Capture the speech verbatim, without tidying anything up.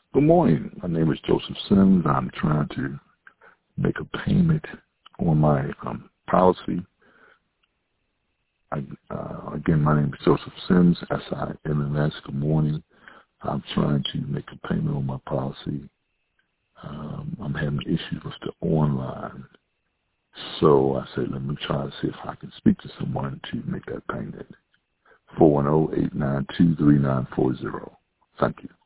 Good morning. My name is Joseph Sims. I'm trying to make a payment on my um, policy. I, uh, again, my name is Joseph Sims, S I M M S. Good morning. I'm trying to make a payment on my policy. Um, I'm having issues with the online. So I said, let me try to see if I can speak to someone to make that payment. four one zero, eight nine two, three nine four zero. Thank you.